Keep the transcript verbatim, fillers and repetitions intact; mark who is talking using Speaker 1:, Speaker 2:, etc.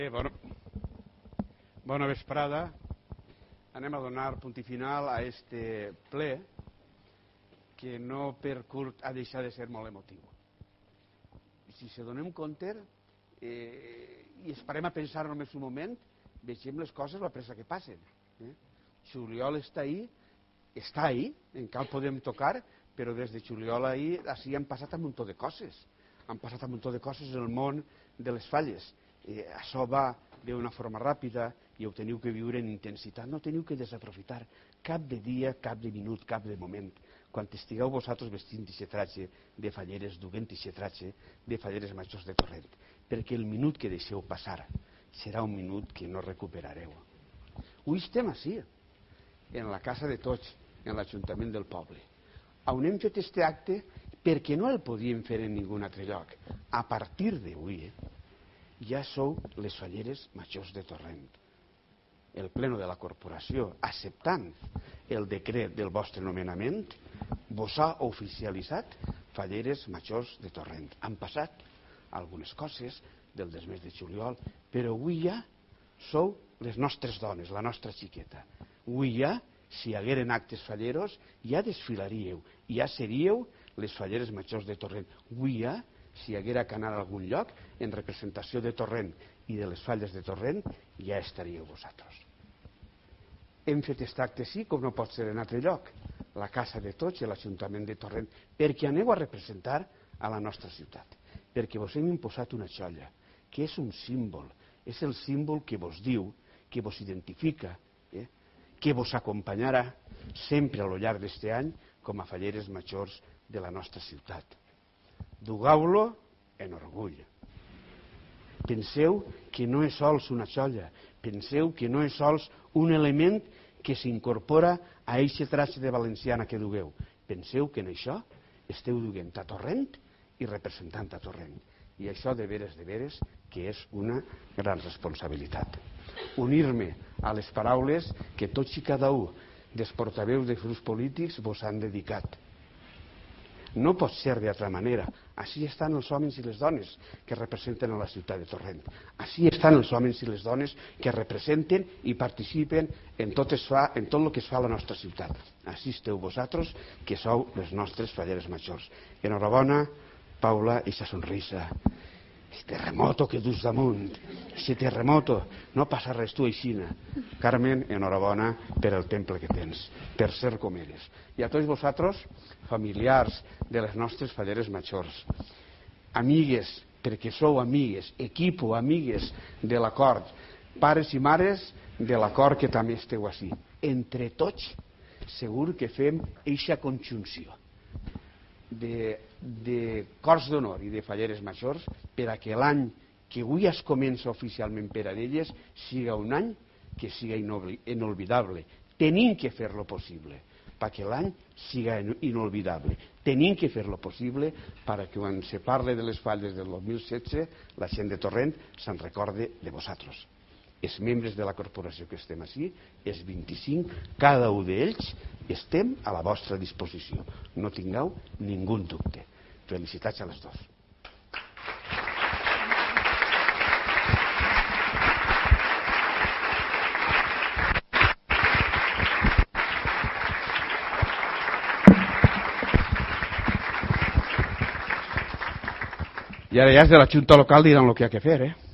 Speaker 1: Bé, bona, bona vesprada. Anem a donar punt i final a este ple que no per curt ha deixat de ser molt emotiu. Si se donem compte eh, i esperem a pensar només un moment, vegem les coses la pressa que passen. Eh? Juliol està ahí, està ahí, encara el podem tocar, però des de juliol ahir així han passat un muntó de coses. Han passat un muntó de coses en el món de les falles. Eh, això va d'una forma ràpida i ho teniu que viure en intensitat, no teniu que desaprofitar cap de dia, cap de minut, cap de moment. Quan estigueu vosaltres vestint aquest tratge de falleres, duent aquest tratge de falleres majors de Torrent, perquè el minut que deixeu passar serà un minut que no recuperareu. Avui estem així, en la casa de tots, en l'Ajuntament del poble, on hem fet aquest acte perquè no el podíem fer en ningun altre lloc. A partir d'avui, eh, ja sou les falleres majors de Torrent. El pleno de la corporació, acceptant el decret del vostre nomenament, vos ha oficialitzat falleres majors de Torrent. Han passat algunes coses del mes de juliol, però avui ja sou les nostres dones, la nostra xiqueta. Avui ja, si hi hagueren actes falleros, ja desfilaríeu, ja seríeu les falleres majors de Torrent. Avui ja, si hi haguera que anar a algun lloc, en representació de Torrent i de les falles de Torrent, ja estaríeu vosaltres. Hem fet aquest acte sí, com no pot ser en altre lloc, la casa de tots i l'Ajuntament de Torrent, perquè aneu a representar a la nostra ciutat, perquè vos hem imposat una xolla, que és un símbol, és el símbol que vos diu, que vos identifica, eh? que vos acompanyarà sempre a lo llarg d'aquest any com a falleres majors de la nostra ciutat. Dugueu-lo en orgull. Penseu que no és sols una xolla, penseu que no és sols un element que s'incorpora a aquest tratge de valenciana que dugueu. Penseu que en això esteu duent a Torrent i representant a Torrent. I això de veres, de veres, que és una gran responsabilitat. Unir-me a les paraules que tots i cada un dels portaveus de grups polítics vos han dedicat. No pot ser d'altra manera. Així estan els homes i les dones que representen a la ciutat de Torrent. Així estan els homes i les dones que representen i participen en tot, es fa, en tot el que es fa a la nostra ciutat. Així esteu vosaltres, que sou les nostres falleres majors. Enhorabona, Paula, i sa sonrisa. Este terremoto que dus damunt, este terremoto, no passa res, tu aixina. Carmen, enhorabona per el temple que tens, per ser com eres. I a tots vosaltres, familiars de les nostres falleres majors, amigues, perquè sou amigues, equip o amigues de l'acord, pares i mares de l'acord que també esteu així. Entre tots, segur que fem eixa conjunció de, de cors d'honor i de falleres majors per a que l'any que avui es comença oficialment per a elles siga un any que siga inolvidable. Tenim que fer-lo possible perquè l'any siga inolvidable. Tenim que fer-lo possible perquè quan se parle de les falles del dos mil setze la gent de Torrent se'n recorde de vosaltres. Els membres de la corporació que estem així, els vint-i-cinc, cada un d'ells estem a la vostra disposició. No tingueu ningú dubte. Felicitats a les dos. I ara ja és de la Junta Local diran el que ha de fer, eh?